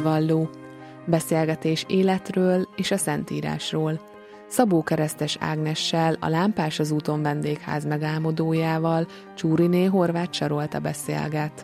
hitvalló. Beszélgetés életről és a Szentírásról. Szabó Keresztes Ágnessel, a Lámpás az úton vendégház megálmodójával Csúriné Horváth Sarolta beszélget.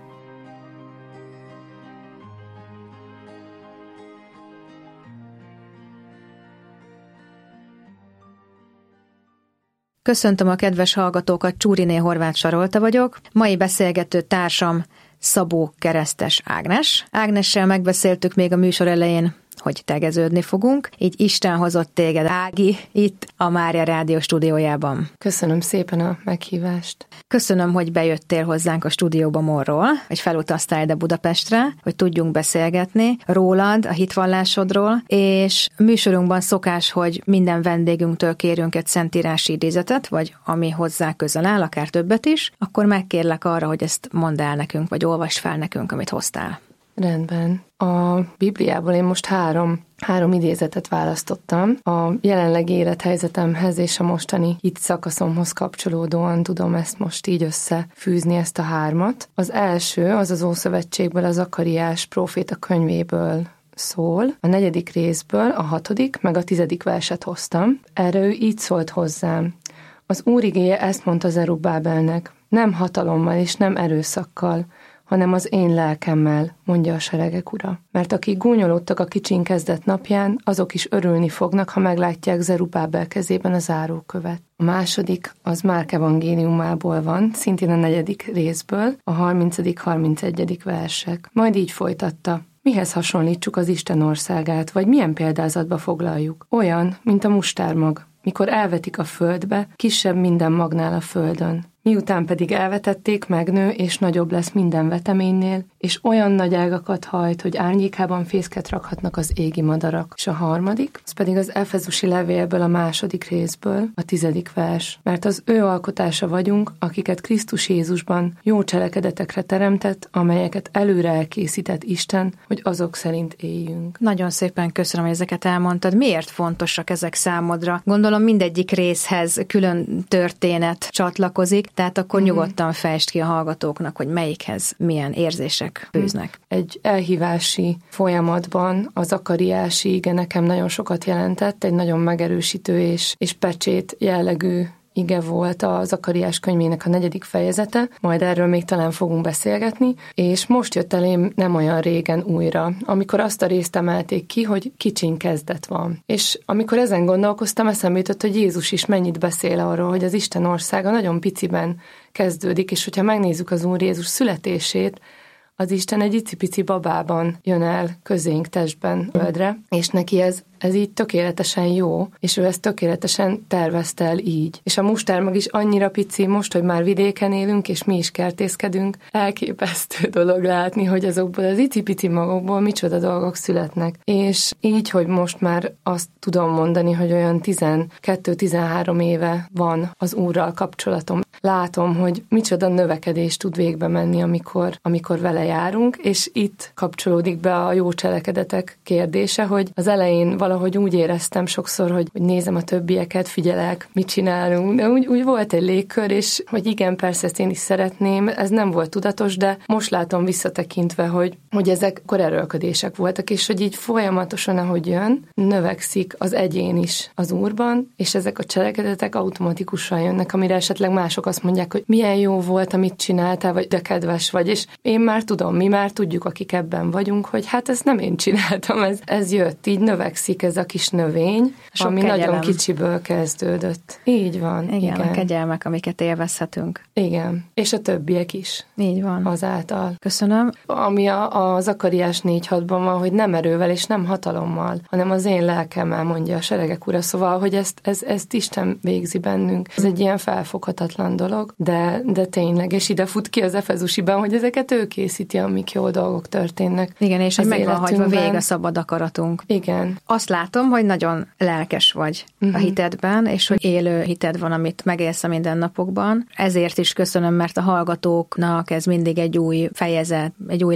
Köszöntöm a kedves hallgatókat, Csúriné Horváth Sarolta vagyok. Mai beszélgető társam Szabó Keresztes Ágnes. Ágnessel megbeszéltük még a műsor elején, hogy tegeződni fogunk. Így Isten hozott téged, Ági, itt a Mária Rádió stúdiójában. Köszönöm szépen a meghívást. Köszönöm, hogy bejöttél hozzánk a stúdióba Morról, hogy felutaztál ide Budapestre, hogy tudjunk beszélgetni rólad, a hitvallásodról, és műsorunkban szokás, hogy minden vendégünktől kérünk egy szentírási idézetet, vagy ami hozzá közel áll, akár többet is, akkor megkérlek arra, hogy ezt mondd el nekünk, vagy olvasd fel nekünk, amit hoztál. Rendben. A Bibliából én most három idézetet választottam. A jelenlegi élethelyzetemhez és a mostani hit szakaszomhoz kapcsolódóan tudom ezt most így összefűzni, ezt a hármat. Az első, az az Ószövetségből, a Zakariás próféta könyvéből szól. A 4. részből a 6. meg a 10. verset hoztam. Erre ő így szólt hozzám. Az Úr igéje ezt mondta Zerubbábelnek: nem hatalommal és nem erőszakkal, hanem az én lelkemmel, mondja a seregek Ura. Mert akik gúnyolódtak a kicsin kezdet napján, azok is örülni fognak, ha meglátják Zerubbábel kezében a zárókövet. A második az Márk evangéliumából van, szintén a 4. részből, a 30.-31. versek. Majd így folytatta. Mihez hasonlítsuk az Isten országát, vagy milyen példázatba foglaljuk? Olyan, mint a mustármag, mikor elvetik a földbe, kisebb minden magnál a földön. Miután pedig elvetették, megnő, és nagyobb lesz minden veteménynél, és olyan nagy ágakat hajt, hogy árnyékában fészket rakhatnak az égi madarak. És a harmadik, az pedig az Efezusi levélből, a 2. részből, a 10. vers. Mert az ő alkotása vagyunk, akiket Krisztus Jézusban jó cselekedetekre teremtett, amelyeket előre elkészített Isten, hogy azok szerint éljünk. Nagyon szépen köszönöm, hogy ezeket elmondtad. Miért fontosak ezek számodra? Gondolom mindegyik részhez külön történet csatlakozik, tehát akkor nyugodtan fejtsd ki a hallgatóknak, hogy melyikhez milyen érzések fűznek. Egy elhívási folyamatban a zakariási ige nekem nagyon sokat jelentett, egy nagyon megerősítő és pecsét jellegű ige volt a Zakariás könyvének a 4. fejezete, majd erről még talán fogunk beszélgetni, és most jött elém nem olyan régen újra, amikor azt a részt emelték ki, hogy kicsin kezdet van. És amikor ezen gondolkoztam, eszembe jutott, hogy Jézus is mennyit beszél arról, hogy az Isten országa nagyon piciben kezdődik, és hogyha megnézzük az Úr Jézus születését, az Isten egy icipici babában jön el közénk testben földre, és neki ez így tökéletesen jó, és ő ezt tökéletesen tervezte el így. És a mustármag is annyira pici most, hogy már vidéken élünk, és mi is kertészkedünk, elképesztő dolog látni, hogy azokból az icipici magokból micsoda dolgok születnek. És így, hogy most már azt tudom mondani, hogy olyan 12-13 éve van az Úrral kapcsolatom. Látom, hogy micsoda növekedés tud végbe menni, amikor vele járunk, és itt kapcsolódik be a jó cselekedetek kérdése, hogy az elején valahogy úgy éreztem sokszor, hogy nézem a többieket, figyelek, mit csinálunk, de úgy volt egy légkör, és hogy igen, persze ezt én is szeretném, ez nem volt tudatos, de most látom visszatekintve, hogy ezek akkor erőlködések voltak, és hogy így folyamatosan, ahogy jön, növekszik az egyén is az Úrban, és ezek a cselekedetek automatikusan jönnek, amire esetleg mások azt mondják, hogy milyen jó volt, amit csináltál, vagy de kedves vagy, és én már tudom, mi már tudjuk, akik ebben vagyunk, hogy hát ezt nem én csináltam, ez jött, így növekszik ez a kis növény, sok ami kegyelem. nagyon kicsiből kezdődött. Így van. Igen, a kegyelmek, amiket élvezhetünk. Igen, és a többiek is. Így van. Azáltal. Köszönöm. Ami a Zakariás 4.6-ban van, hogy nem erővel és nem hatalommal, hanem az én lelkemmel, mondja a seregek Ura. Szóval, hogy ezt Isten végzi bennünk. Ez egy ilyen felfoghatatlan dolog, de tényleg, és ide fut ki az Efezusiban, hogy ezeket ő készíti, amik jó dolgok történnek. Igen, és hogy meg van hagyva végig a szabad akaratunk. Igen. Azt látom, hogy nagyon lelkes vagy a hitedben, és hogy élő hited van, amit megélsz a mindennapokban. Ezért is köszönöm, mert a hallgatóknak ez mindig egy új fejezet, egy új lehetőség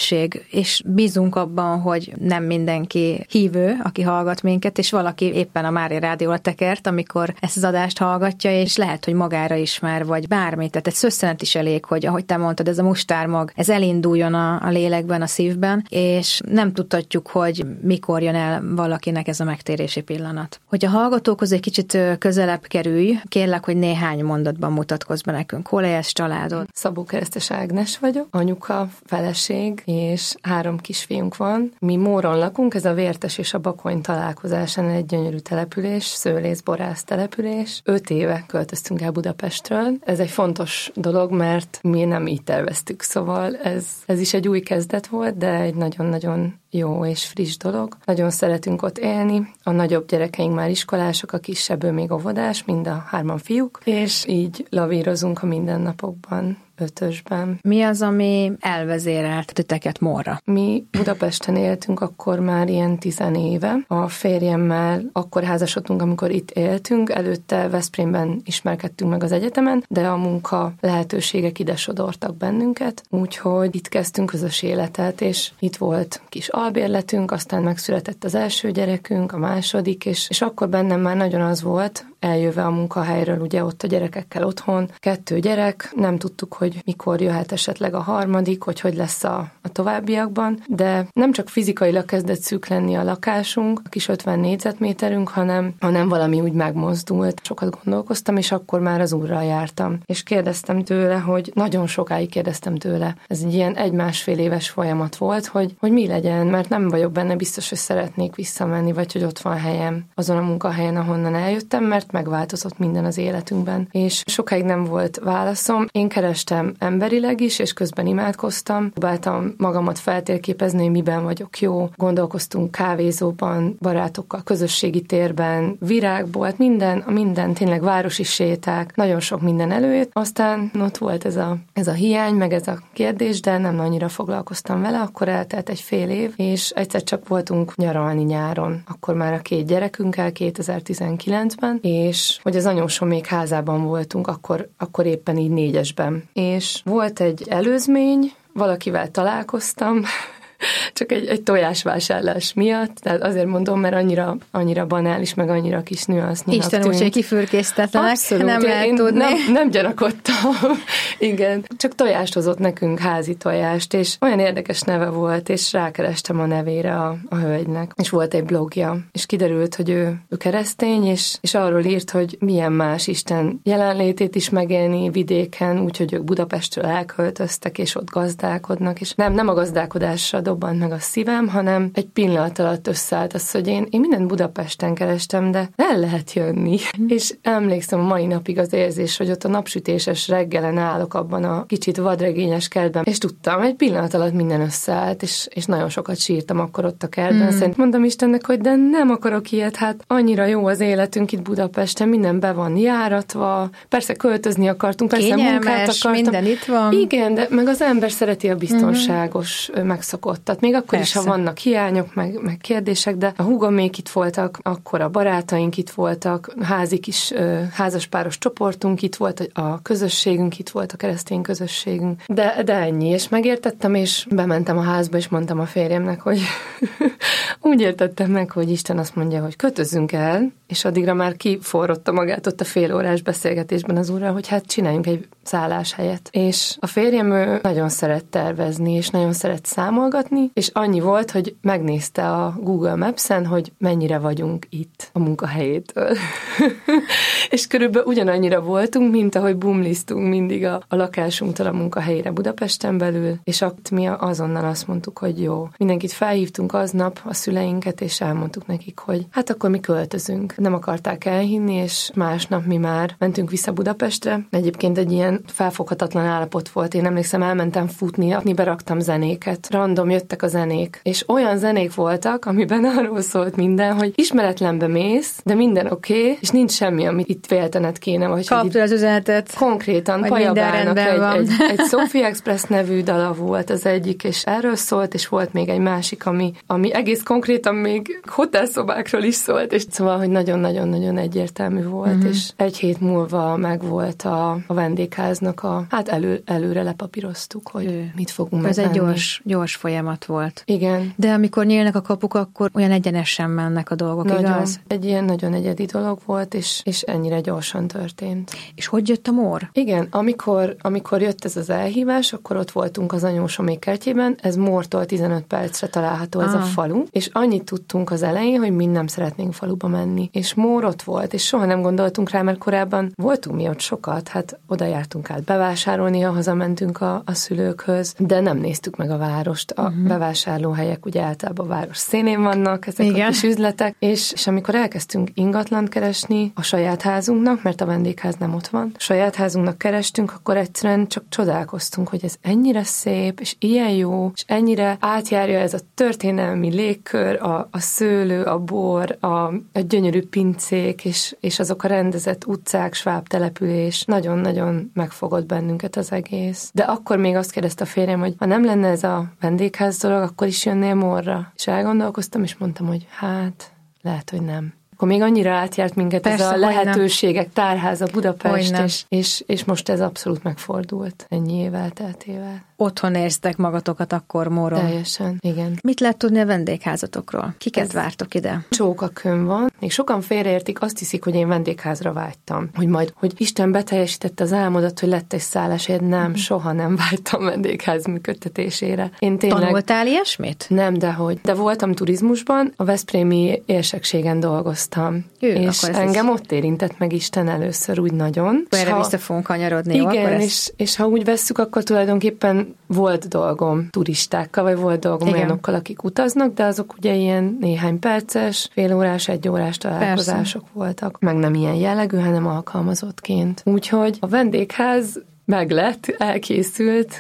közösség, és bízunk abban, hogy nem mindenki hívő, aki hallgat minket, és valaki éppen a Mária Rádióra tekert, amikor ezt az adást hallgatja, és lehet, hogy magára ismer, vagy bármi. Tehát egy szösszenet is elég, hogy ahogy te mondtad, ez a mustármag, ez elinduljon a lélekben, a szívben, és nem tudhatjuk, hogy mikor jön el valakinek ez a megtérési pillanat. Hogy a hallgatókhoz egy kicsit közelebb kerülj, kérlek, hogy néhány mondatban mutatkozz be nekünk. Hol élsz, családod? Szabó Keresztes Ágnes vagyok, anyuka, feleség, és 3 kisfiunk van. Mi Móron lakunk, ez a Vértes és a Bakony találkozásán egy gyönyörű település, szőlészborász település. 5 éve költöztünk el Budapestről. Ez egy fontos dolog, mert mi nem így terveztük, szóval ez is egy új kezdet volt, de egy nagyon-nagyon jó és friss dolog. Nagyon szeretünk ott élni. A nagyobb gyerekeink már iskolások, a kisebből még óvodás, mind a 3 fiúk, és így lavírozunk a mindennapokban. 5-ösben. Mi az, ami elvezérelt titeket Mórra? Mi Budapesten éltünk akkor már ilyen 10 éve. A férjemmel akkor házasodtunk, amikor itt éltünk. Előtte Veszprémben ismerkedtünk meg az egyetemen, de a munka lehetőségek ide sodortak bennünket. Úgyhogy itt kezdtünk közös életet, és itt volt kis albérletünk, aztán megszületett az első gyerekünk, a második, és akkor bennem már nagyon az volt, eljöve a munkahelyről, ugye ott a gyerekekkel otthon, 2 gyerek, nem tudtuk, hogy mikor jöhet esetleg a harmadik, hogy lesz a továbbiakban, de nem csak fizikailag kezdett szűk lenni a lakásunk, a kis 50 négyzetméterünk, hanem valami úgy megmozdult. Sokat gondolkoztam, és akkor már az Úrral jártam. És kérdeztem tőle, hogy nagyon sokáig kérdeztem tőle. Ez egy ilyen 1-1,5 éves folyamat volt, hogy mi legyen, mert nem vagyok benne biztos, hogy szeretnék visszamenni, vagy hogy ott van helyem azon a munkahelyen, ahonnan eljöttem, mert megváltozott minden az életünkben. És sokáig nem volt válaszom. Én kerestem emberileg is, és közben imádkoztam. Próbáltam magamat feltérképezni, hogy miben vagyok jó. Gondolkoztunk kávézóban, barátokkal, közösségi térben, virágbolt, minden, tényleg városi séták, nagyon sok minden előjött. Aztán ott volt ez a hiány, meg ez a kérdés, de nem annyira foglalkoztam vele, akkor eltelt egy fél év, és egyszer csak voltunk nyaralni nyáron. Akkor már a 2 gyerekünkkel 2019-ben, és hogy az anyósom még házában voltunk, akkor éppen így 4-esben. És volt egy előzmény, valakivel találkoztam, csak egy tojásvásárlás miatt, tehát azért mondom, mert annyira banális, meg annyira kis nüansznyira. Isten úgy, hogy kifürkésztetlenek, abszolút, nem lehet tudni. Nem gyanakodtam, igen. Csak tojást hozott nekünk, házi tojást, és olyan érdekes neve volt, és rákerestem a nevére a hölgynek. És volt egy blogja, és kiderült, hogy ő keresztény, és arról írt, hogy milyen más Isten jelenlétét is megélni vidéken, úgyhogy ők Budapestről elköltöztek, és ott gazdálkodnak, és nem a gazdálkodásra dobbant meg a szívem, hanem egy pillanat alatt összeállt az, hogy én mindent Budapesten kerestem, de el lehet jönni. És emlékszem a mai napig az érzés, hogy ott a napsütéses reggelen állok abban a kicsit vadregényes kertben, és tudtam, egy pillanat alatt minden összeállt, és nagyon sokat sírtam akkor ott a kertben. Szerint mondom Istennek, hogy de nem akarok ilyet, hát annyira jó az életünk itt Budapesten, minden be van járatva, persze költözni akartunk, persze kényelmes, munkát akartam. minden itt van. Igen, de meg az ember szereti a biztonságos megszokott. Tehát még akkor persze. is, ha vannak hiányok, meg kérdések, de a húgomék itt voltak, akkor a barátaink itt voltak, házi kis házaspáros csoportunk itt volt, a közösségünk itt volt, a keresztény közösségünk. De ennyi, és megértettem, és bementem a házba, és mondtam a férjemnek, hogy úgy értettem meg, hogy Isten azt mondja, hogy kötözzünk el, és addigra már kiforrotta magát ott a fél órás beszélgetésben az Úrral, hogy hát csináljunk egy szálláshelyet. És a férjem ő nagyon szeret tervezni, és nagyon szeret számolgatni, és annyi volt, hogy megnézte a Google Maps-en, hogy mennyire vagyunk itt a munkahelyétől. És körülbelül ugyanannyira voltunk, mint ahogy bumlisztunk mindig a lakásunktól a munkahelyére Budapesten belül, és ott mi azonnal azt mondtuk, hogy jó. Mindenkit felhívtunk aznap, a szüleinket, és elmondtuk nekik, hogy hát akkor mi költözünk. Nem akarták elhinni, és másnap mi már mentünk vissza Budapestre. Egyébként egy ilyen felfoghatatlan állapot volt. Én emlékszem, elmentem futni, beraktam zenéket. Random jöttek a zenék. És olyan zenék voltak, amiben arról szólt minden, hogy ismeretlenbe mész, de minden oké, és nincs semmi, amit itt féltened kéne. Vagy kaptad az üzenetet. Konkrétan Pajabának egy Sophie Express nevű dala volt az egyik, és erről szólt, és volt még egy másik, ami egész konkrétan még hotelszobákról is szólt, és szóval, hogy nagyon-nagyon-nagyon egyértelmű volt, és egy hét múlva megvolt a vendégház vendégháznak előre lepapíroztuk, hogy mit fogunk megvenni. Ez egy gyors folyamat volt. Igen. De amikor nyílnak a kapuk, akkor olyan egyenesen mennek a dolgok, nagyon, igaz? Egy ilyen nagyon egyedi dolog volt, és ennyire gyorsan történt. És hogy jött a Mór? Igen, amikor jött ez az elhívás, akkor ott voltunk az anyósomék kertjében, ez Mórtól 15 percre található ez a falu, és annyit tudtunk az elején, hogy mi nem szeretnénk faluba menni. És Mór ott volt, és soha nem gondoltunk rá, mert korábban voltunk mi ott sokat, hát oda jártunk át bevásárolni, ha hazamentünk a szülőkhöz, de nem néztük meg a várost. A bevásárlóhelyek ugye általában a város szélén vannak, ezek a kis üzletek, és amikor elkezdtünk ingatlant keresni a saját házunknak, mert a vendégház nem ott van, a saját házunknak kerestünk, akkor egyszerűen csak csodálkoztunk, hogy ez ennyire szép, és ilyen jó, és ennyire átjárja ez a történelmi légkör, a szőlő, a bor, a gyönyörű pincék, és azok a rendezett utcák, sváb település. Nagyon-nagyon megfogott bennünket az egész. De akkor még azt kérdezte a férjem, hogy ha nem lenne ez a vendégház dolog, akkor is jönnél Mórra. És elgondolkoztam, és mondtam, hogy hát, lehet, hogy nem. Akkor még annyira átjárt minket persze, ez a lehetőségek tárháza Budapest, és most ez abszolút megfordult ennyi év elteltével. Otthon érztek magatokat akkor Móron. Teljesen, igen. Mit lehet tudni a vendégházatokról? Kiket vártok ide? Csókakön van. Még sokan félreértik, azt hiszik, hogy én vendégházra vágytam. Hogy Isten beteljesítette az álmodat, hogy lett egy szálláshelyed. Nem, soha nem vágytam vendégház működtetésére. Én tényleg... Tanultál ilyesmit? Nem, dehogy. De voltam turizmusban, a veszprémi érsekségen dolgoztam. És engem ott érintett meg Isten először úgy nagyon. Erre vissza fogunk kanyarodni. Igen, és ha úgy vesszük, akkor tulajdonképpen volt dolgom turistákkal, vagy volt dolgom olyanokkal, akik utaznak, de azok ugye ilyen néhány perces, félórás, egyórás találkozások voltak. Meg nem ilyen jellegű, hanem alkalmazottként. Úgyhogy a vendégház meglett, elkészült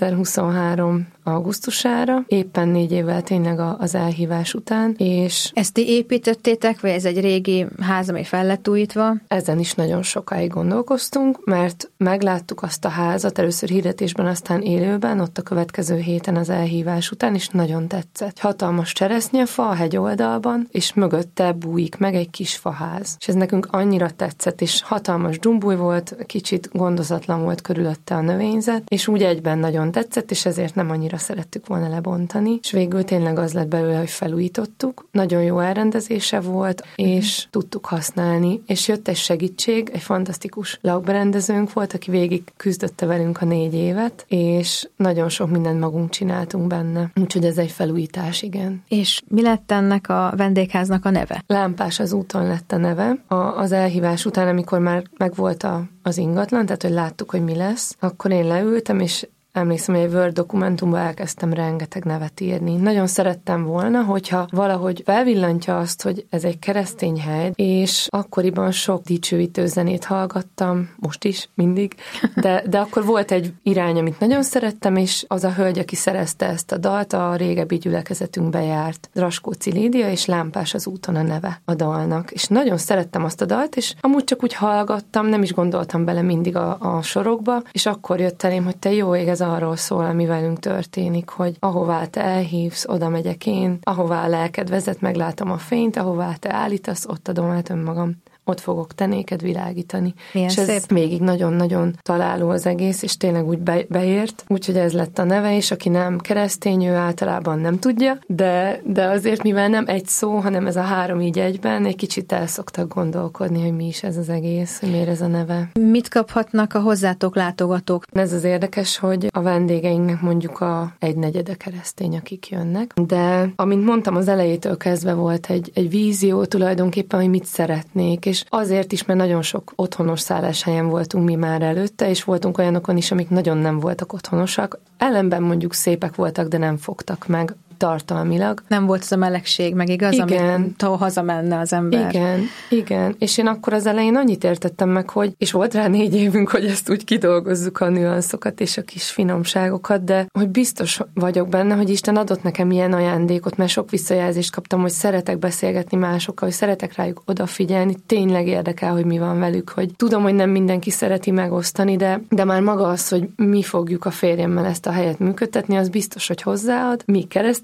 2023 augusztusára, éppen 4 évvel tényleg az elhívás után, és... Ezt ti építettétek, vagy ez egy régi ház, ami fel lett újítva? Ezen is nagyon sokáig gondolkoztunk, mert megláttuk azt a házat, először hirdetésben, aztán élőben, ott a következő héten az elhívás után, és nagyon tetszett. Hatalmas cseresznyefa a hegyoldalban, és mögötte bújik meg egy kis faház. És ez nekünk annyira tetszett, és hatalmas dzsumbúj volt, kicsit gondozatlan volt körülötte a növényzet, és úgy egyben nagyon tetszett, és ezért nem annyira szerettük volna lebontani, és végül tényleg az lett belőle, hogy felújítottuk. Nagyon jó elrendezése volt, és tudtuk használni, és jött egy segítség, egy fantasztikus lakberendezőnk volt, aki végig küzdötte velünk a 4 évet, és nagyon sok mindent magunk csináltunk benne. Úgyhogy ez egy felújítás, igen. És mi lett ennek a vendégháznak a neve? Lámpás az úton lett a neve. Az elhívás után, amikor már megvolt az ingatlan, tehát hogy láttuk, hogy mi lesz, akkor én leültem, és emlékszem, hogy egy Word dokumentumban elkezdtem rengeteg nevet írni. Nagyon szerettem volna, hogyha valahogy felvillantja azt, hogy ez egy keresztény hely, és akkoriban sok dicsőítő zenét hallgattam, most is, mindig, de akkor volt egy irány, amit nagyon szerettem, és az a hölgy, aki szerezte ezt a dalt, a régebbi gyülekezetünkbe járt. Draskóci Lídia, és Lámpás az úton a neve a dalnak. És nagyon szerettem azt a dalt, és amúgy csak úgy hallgattam, nem is gondoltam bele mindig a sorokba, és akkor jött elém, hogy te jó ég, ez arról szól, ami velünk történik, hogy ahová te elhívsz, oda megyek én, ahová a lelked vezet, meglátom a fényt, ahová te állítasz, ott adom át önmagam. Ott fogok te néked világítani. Milyen és ez szép. Végig nagyon-nagyon találó az egész, és tényleg úgy beért. Úgyhogy ez lett a neve, és aki nem keresztény, ő általában nem tudja, de azért, mivel nem egy szó, hanem ez a 3 így egyben, egy kicsit el szoktak gondolkodni, hogy mi is ez az egész, hogy miért ez a neve. Mit kaphatnak a hozzátok látogatók? Ez az érdekes, hogy a vendégeinknek mondjuk a 1/4 keresztény, akik jönnek, de amint mondtam, az elejétől kezdve volt egy vízió tulajdonképpen, hogy mit szeretnék, és azért is, mert nagyon sok otthonos szálláshelyen voltunk mi már előtte, és voltunk olyanokon is, amik nagyon nem voltak otthonosak. Ellenben mondjuk szépek voltak, de nem fogtak meg tartalmilag. Nem volt az a melegség, meg igaz, amit hazamenne az ember. Igen. És én akkor az elején annyit értettem meg, hogy, és volt rá 4 évünk, hogy ezt úgy kidolgozzuk, a nüanszokat és a kis finomságokat, de hogy biztos vagyok benne, hogy Isten adott nekem ilyen ajándékot, mert sok visszajelzést kaptam, hogy szeretek beszélgetni másokkal, hogy szeretek rájuk odafigyelni, tényleg érdekel, hogy mi van velük, hogy tudom, hogy nem mindenki szereti megosztani, de már maga az, hogy mi fogjuk a férjemmel ezt a helyet működtetni, az biztos, hogy hozzáad. Mi keresztény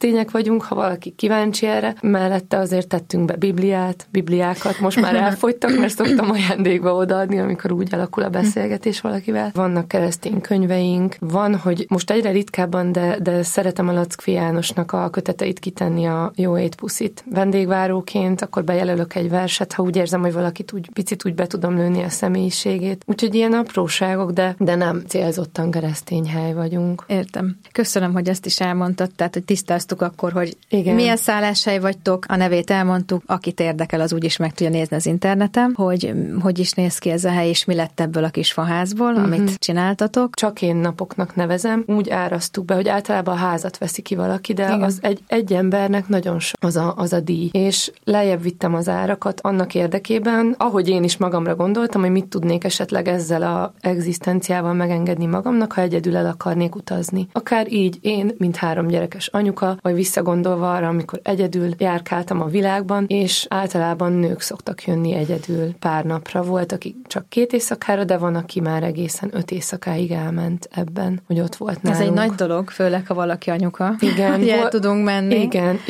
keresztények vagyunk, ha valaki kíváncsi erre. Mellette azért tettünk be bibliákat, most már elfogytak, mert szoktam ajándékba odaadni, amikor úgy alakul a beszélgetés valakivel. Vannak keresztény könyveink, van, hogy most egyre ritkábban, de szeretem a Lackfi Jánosnak a köteteit kitenni a Jó étpuszit vendégváróként, akkor bejelölök egy verset, ha úgy érzem, hogy valakit úgy picit úgy be tudom lőni a személyiségét. Úgyhogy ilyen apróságok, de nem célzottan keresztény hely vagyunk. Értem. Köszönöm, hogy ezt is elmondtad, tehát hogy tisztáztuk akkor, hogy igen. Milyen szálláshely vagytok, a nevét elmondtuk, akit érdekel, az úgyis meg tudja nézni az interneten, hogy is néz ki ez a hely, és mi lett ebből a kis faházból, amit csináltatok. Csak én napoknak nevezem, úgy árasztuk be, hogy általában a házat veszi ki valaki, de igen. Az egy embernek nagyon sok az a díj. És lejjebb vittem az árakat annak érdekében, ahogy én is magamra gondoltam, hogy mit tudnék esetleg ezzel a egzisztenciával megengedni magamnak, ha egyedül el akarnék utazni. Akár így én, mint 3 gyerekes anyuka, vagy visszagondolva arra, amikor egyedül járkáltam a világban, és általában nők szoktak jönni egyedül pár napra. Volt, aki csak 2 éjszakára, de van, aki már egészen 5 éjszakáig elment ebben, hogy ott volt nálunk. Ez egy nagy dolog, főleg, ha valaki anyuka. Igen. Hogy el tudunk menni.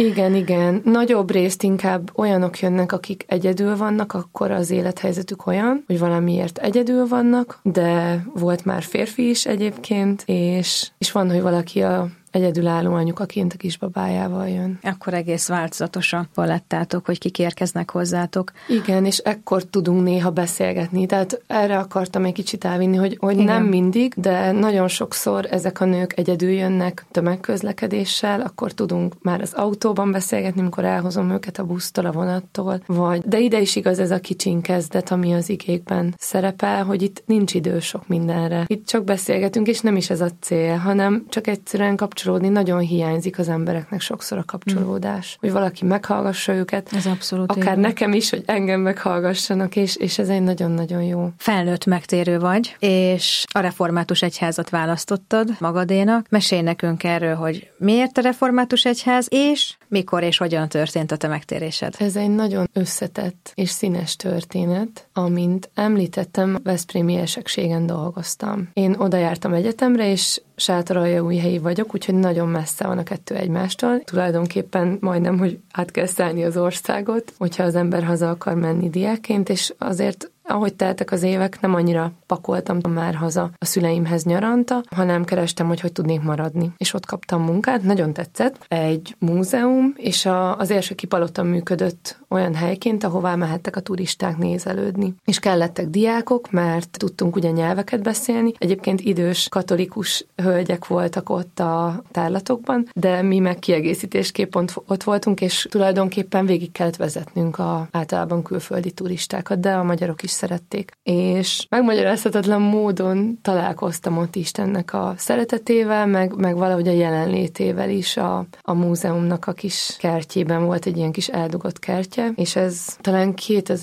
Igen. Nagyobb részt inkább olyanok jönnek, akik egyedül vannak, akkor az élethelyzetük olyan, hogy valamiért egyedül vannak, de volt már férfi is egyébként, és van, hogy valaki a egyedülálló anyukaként a kisbabájával jön. Akkor egész változatos a palettátok, hogy kik érkeznek hozzátok. Igen, és ekkor tudunk néha beszélgetni. Tehát erre akartam egy kicsit elvinni, hogy nem mindig, de nagyon sokszor ezek a nők egyedül jönnek tömegközlekedéssel, akkor tudunk már az autóban beszélgetni, amikor elhozom őket a busztól, a vonattól, de ide is igaz ez a kicsin kezdet, ami az igékben szerepel, hogy itt nincs idő sok mindenre. Itt csak beszélgetünk, és nem is ez a cél, hanem csak egyszerűen kapcsolódni, nagyon hiányzik az embereknek sokszor a kapcsolódás. Hogy valaki meghallgassa őket. Ez abszolút akár így. Nekem is, hogy engem meghallgassanak, és ez egy nagyon-nagyon jó. Felnőtt megtérő vagy, és a református egyházat választottad magadénak. Mesélj nekünk erről, hogy miért a református egyház, és mikor és hogyan történt a te megtérésed. Ez egy nagyon összetett és színes történet, amint említettem, veszprémi érsekségen dolgoztam. Én oda jártam egyetemre, és Sátoraljaújhelyi vagyok, úgyhogy nagyon messze van a kettő egymástól. Tulajdonképpen majdnem, hogy át kell szállni az országot, hogyha az ember haza akar menni diákként, és azért ahogy teltek az évek, nem annyira pakoltam már haza a szüleimhez nyaranta, hanem kerestem, hogy tudnék maradni. És ott kaptam munkát, nagyon tetszett. Egy múzeum, és az Érseki Palota működött olyan helyként, ahová mehettek a turisták nézelődni. És kellettek diákok, mert tudtunk ugye nyelveket beszélni. Egyébként idős katolikus hölgyek voltak ott a tárlatokban, de mi meg kiegészítésképp ott voltunk, és tulajdonképpen végig kellett vezetnünk általában külföldi turistákat, de a magyarok is szerették. És megmagyarázhatatlan módon találkoztam ott Istennek a szeretetével, meg valahogy a jelenlétével is a múzeumnak a kis kertjében volt egy ilyen kis eldugott kertje, és ez talán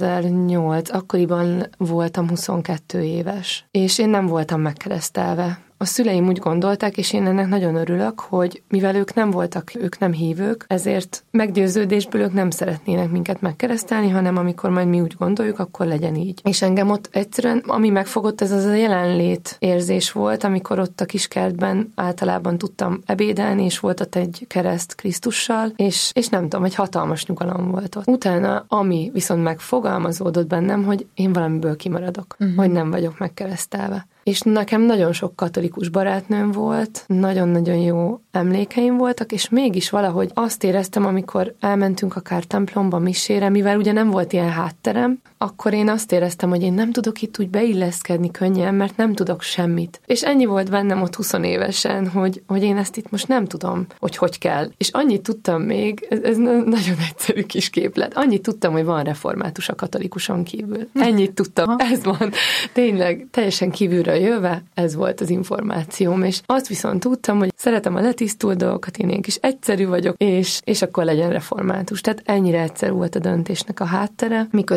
2008, akkoriban voltam 22 éves, és én nem voltam megkeresztelve. A szüleim úgy gondolták, és én ennek nagyon örülök, hogy mivel ők nem hívők, ezért meggyőződésből ők nem szeretnének minket megkeresztelni, hanem amikor majd mi úgy gondoljuk, akkor legyen így. És engem ott egyszerűen, ami megfogott, ez az a jelenlét érzés volt, amikor ott a kiskertben általában tudtam ebédelni, és volt ott egy kereszt Krisztussal, és nem tudom, egy hatalmas nyugalom volt ott. Utána, ami viszont megfogalmazódott bennem, hogy én valamiből kimaradok, hogy nem vagyok megkeresztelve. És nekem nagyon sok katolikus barátnőm volt, nagyon-nagyon jó emlékeim voltak, és mégis valahogy azt éreztem, amikor elmentünk akár templomba, misére, mivel ugye nem volt ilyen hátterem, akkor én azt éreztem, hogy én nem tudok itt úgy beilleszkedni könnyen, mert nem tudok semmit. És ennyi volt bennem ott 20 évesen, hogy én ezt itt most nem tudom, hogy kell. És annyit tudtam még, ez nagyon egyszerű kis képlet, annyit tudtam, hogy van református a katolikuson kívül. Ennyit tudtam, ez van. Tényleg, teljesen kívülről jöve, ez volt az információm, és azt viszont tudtam, hogy szeretem a letisztult dolgokat, én ilyen kis egyszerű vagyok, és akkor legyen református. Tehát ennyire egyszerű volt a döntésnek a háttere, miközben ugye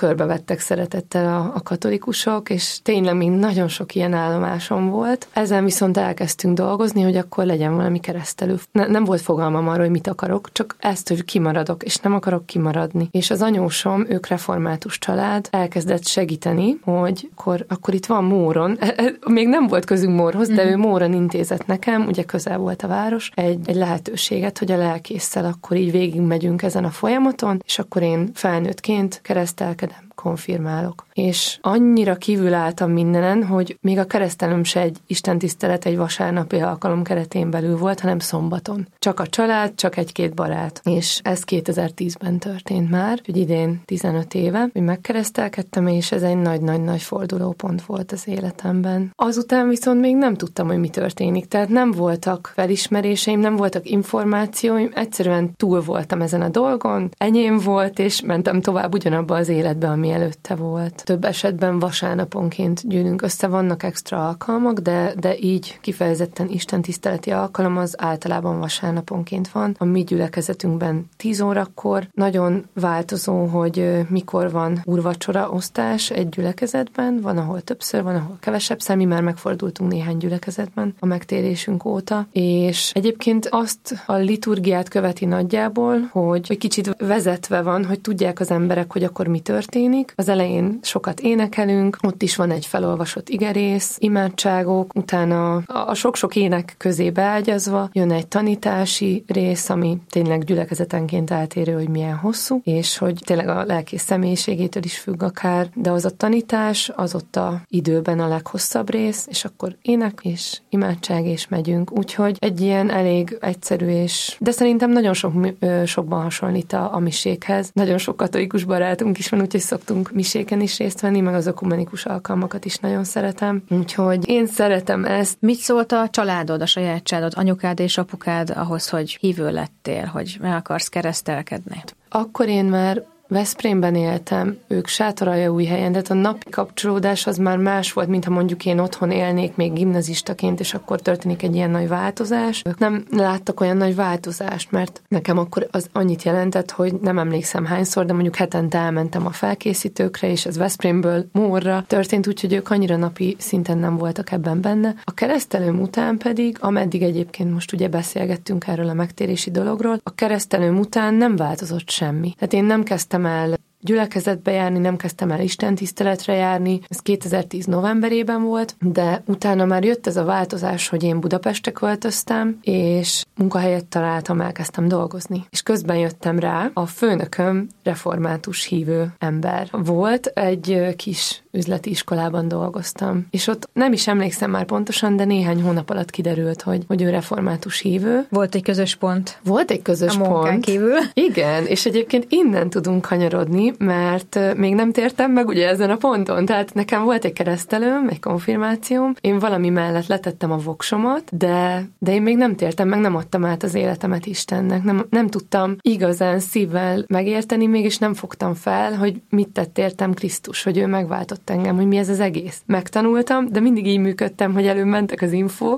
körbevettek szeretettel a katolikusok, és tényleg még nagyon sok ilyen állomásom volt. Ezen viszont elkezdtünk dolgozni, hogy akkor legyen valami keresztelő. Nem volt fogalmam arról, hogy mit akarok, csak ezt, hogy kimaradok, és nem akarok kimaradni. És az anyósom, ők református család, elkezdett segíteni, hogy akkor itt van Móron, még nem volt közünk Mórhoz, de ő Móron intézett nekem, ugye közel volt a város, egy lehetőséget, hogy a lelkésszel akkor így végigmegyünk ezen a folyamaton, és akkor én felnőttként keresztelkedem, konfirmálok. És annyira kívül álltam mindenen, hogy még a keresztelőm se egy istentisztelet, egy vasárnapi alkalom keretén belül volt, hanem szombaton. Csak a család, csak egy-két barát. És ez 2010-ben történt már, hogy idén 15 éve, hogy megkeresztelkedtem, és ez egy nagy-nagy-nagy fordulópont volt az életemben. Azután viszont még nem tudtam, hogy mi történik. Tehát nem voltak felismeréseim, nem voltak információim, egyszerűen túl voltam ezen a dolgon, enyém volt, és mentem tovább ugyanabba az életbe, ami előtte volt. Több esetben vasárnaponként gyűlünk össze, vannak extra alkalmak, de így kifejezetten istentiszteleti alkalom az általában vasárnaponként van. A mi gyülekezetünkben 10 órakor. Nagyon változó, hogy mikor van úrvacsora osztás egy gyülekezetben, van, ahol többször, van, ahol kevesebb, mi már megfordultunk néhány gyülekezetben a megtérésünk óta, és egyébként azt a liturgiát követi nagyjából, hogy kicsit vezetve van, hogy tudják az emberek, hogy akkor mi történik. Az elején sokat énekelünk, ott is van egy felolvasott igerész, imádságok, utána a sok-sok ének közé beágyazva jön egy tanítási rész, ami tényleg gyülekezetenként eltérő, hogy milyen hosszú, és hogy tényleg a lelkész személyiségétől is függ akár, de az a tanítás, az ott a időben a leghosszabb rész, és akkor ének és imádság és megyünk. Úgyhogy egy ilyen elég egyszerű de szerintem nagyon sokban hasonlít a misékhez. Nagyon sok katolikus barátunk is van, úgyhogy szoktunk miséken is részt venni, meg az ökumenikus alkalmakat is nagyon szeretem. Úgyhogy én szeretem ezt. Mit szólt a családod, a saját családod, anyukád és apukád ahhoz, hogy hívő lettél, hogy meg akarsz keresztelkedni? Akkor én már Veszprémben éltem, ők Sátoraljaújhelyen, de a napi kapcsolódás az már más volt, mint ha mondjuk én otthon élnék még gimnazistaként, és akkor történik egy ilyen nagy változás. Ők nem láttak olyan nagy változást, mert nekem akkor az annyit jelentett, hogy nem emlékszem hányszor, de mondjuk hetente elmentem a felkészítőkre, és ez Veszprémből Mórra történt, úgyhogy ők annyira napi szinten nem voltak ebben benne. A keresztelőm után pedig, ameddig egyébként most ugye beszélgettünk erről a megtérési dologról, a keresztelőm után nem változott semmi. Tehát én nem kezdtem el gyülekezetbe járni, nem kezdtem el istentiszteletre járni, ez 2010 novemberében volt, de utána már jött ez a változás, hogy én Budapestre költöztem, és munkahelyet találtam, elkezdtem dolgozni. És közben jöttem rá, a főnököm református hívő ember volt, egy kis üzleti iskolában dolgoztam. És ott nem is emlékszem már pontosan, de néhány hónap alatt kiderült, hogy ő református hívő. Volt egy közös pont. Volt egy közös pont. A munkán kívül. Igen, és egyébként innen tudunk kanyarodni, mert még nem tértem meg ugye ezen a ponton. Tehát nekem volt egy keresztelőm, egy konfirmációm, én valami mellett letettem a voksomat, de én még nem tértem meg, nem adtam át az életemet Istennek. Nem tudtam igazán szívvel megérteni, mégis nem fogtam fel, hogy mit tett értem Krisztus, hogy ő megváltott engem, hogy mi ez az egész. Megtanultam, de mindig így működtem, hogy előbb mentek az infók,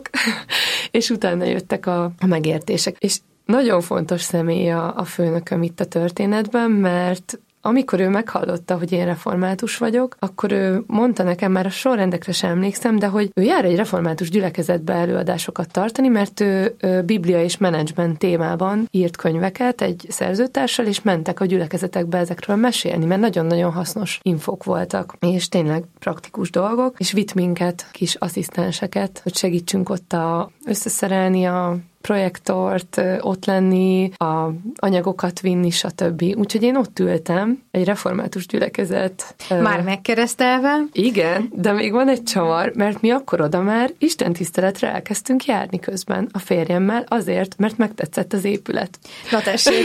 és utána jöttek a megértések. És nagyon fontos személy a főnököm itt a történetben, mert amikor ő meghallotta, hogy én református vagyok, akkor ő mondta nekem, már a sorrendekre sem emlékszem, de hogy ő jár egy református gyülekezetbe előadásokat tartani, mert ő biblia és menedzsment témában írt könyveket egy szerzőtársal, és mentek a gyülekezetekbe ezekről mesélni, mert nagyon-nagyon hasznos infók voltak, és tényleg praktikus dolgok, és vitt minket, kis asszisztenseket, hogy segítsünk ott összeszerelni a projektort, ott lenni, a anyagokat vinni, stb. Úgyhogy én ott ültem, egy református gyülekezet. Már megkeresztelve? Igen, de még van egy csavar, mert mi akkor oda már istentiszteletre elkezdtünk járni közben a férjemmel, azért, mert megtetszett az épület. Na tessék!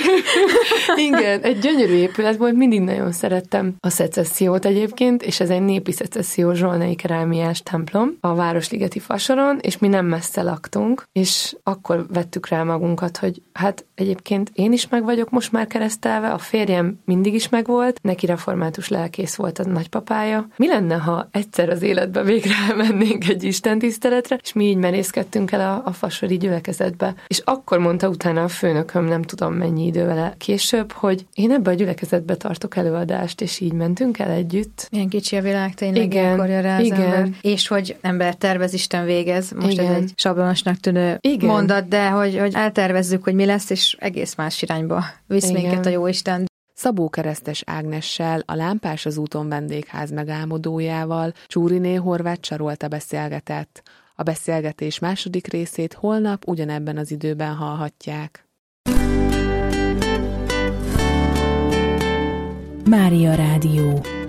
Igen, egy gyönyörű épület volt, mindig nagyon szerettem a szecessziót egyébként, és ez egy népi szecesszió zsolnai kerámiás templom a Városligeti Fasoron, és mi nem messze laktunk, és akkor vettük rá magunkat, hogy hát egyébként én is meg vagyok most már keresztelve, a férjem mindig is megvolt, neki református lelkész volt a nagypapája. Mi lenne, ha egyszer az életbe végre elmennénk egy istentiszteletre, és mi így merészkedtünk el a fasori gyülekezetbe. És akkor mondta utána a főnököm, nem tudom mennyi idővel később, hogy én ebbe a gyülekezetbe tartok előadást, és így mentünk el együtt. Milyen kicsi a világ, tényleg ilyenkor rá az ember. És hogy ember tervez, Isten végez. Most ez egy sablonosnak tűnő mondat, de hogy eltervezzük, hogy mi lesz, és egész más irányba visz minket a Jóisten. Szabó Keresztes Ágnessel, a Lámpás az úton vendégház megálmodójával Csúriné Horváth Csarolta beszélgetett. A beszélgetés második részét holnap ugyanebben az időben hallhatják. Mária Rádió.